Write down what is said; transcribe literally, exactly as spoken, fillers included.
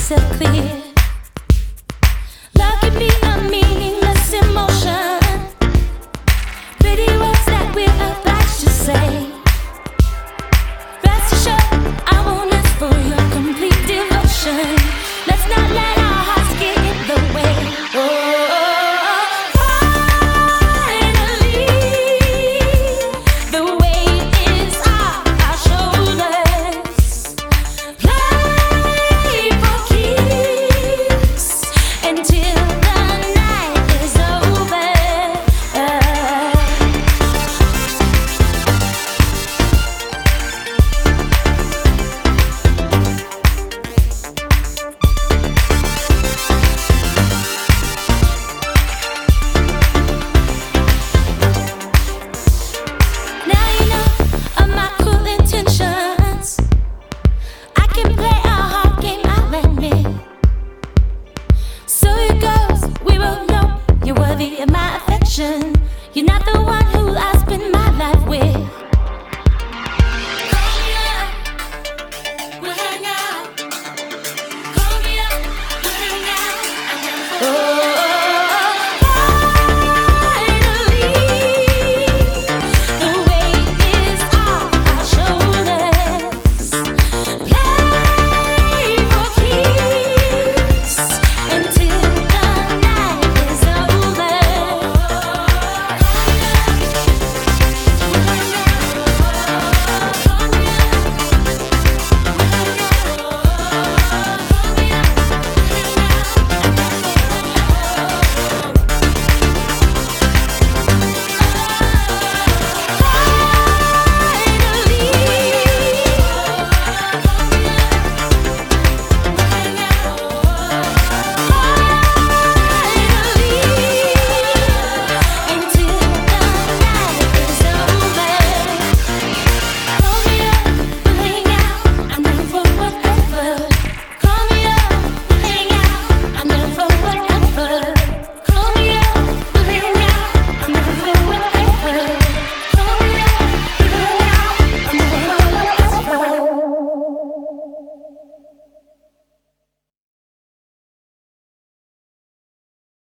myself clear. Love can be a meaningless emotion. Pretty words that we're obliged to say. Rest assured, I won't ask for your complete devotion. Let's not let our hearts get in the way. Oh, finally, the weight is off our shoulders. Play for keeps until the night is over. Now you know of my cruel intentions. I can play a hard game, I'll admit. So it goes, we both know you're worthy of my affection. You're not the one